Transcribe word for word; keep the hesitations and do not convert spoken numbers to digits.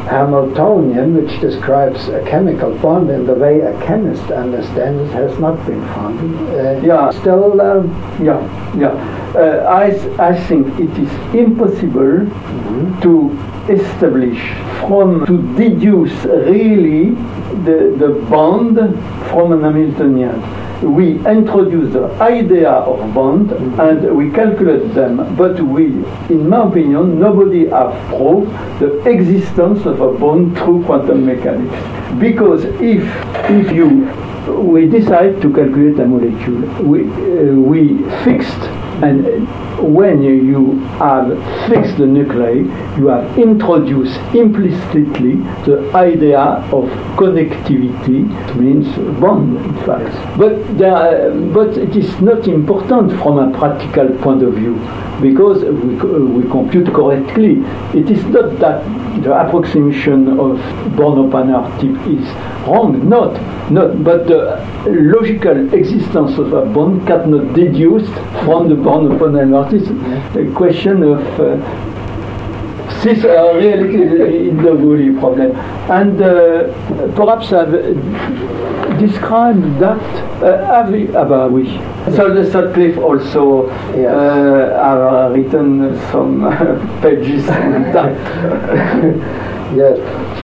Hamiltonian, which describes a chemical bond in the way a chemist understands it, has not been found. Uh, yeah. Still, um, yeah, yeah. Uh, I, I think it is impossible mm-hmm. to establish from, to deduce really the, the bond from an Hamiltonian. We introduce the idea of bond mm-hmm. and we calculate them, but we, in my opinion, nobody has proved the existence of a bond through quantum mechanics. Because if, if you, we decide to calculate a molecule, we, uh, we fixed, and when you have fixed the nuclei, you have introduced implicitly the idea of connectivity, it means bond, in fact. But, there, but it is not important from a practical point of view, because we, we compute correctly. It is not that the approximation of Born-Oppenauer type is wrong, not, not, but the logical existence of a bond cannot be deduced from the Born-Oppenauer. This is a question of uh, this uh, really in the Woolly problem. And uh, perhaps I've described that. Uh, have you, ah, oui. So Sutcliffe also yes. uh, have written some pages on that. Yes.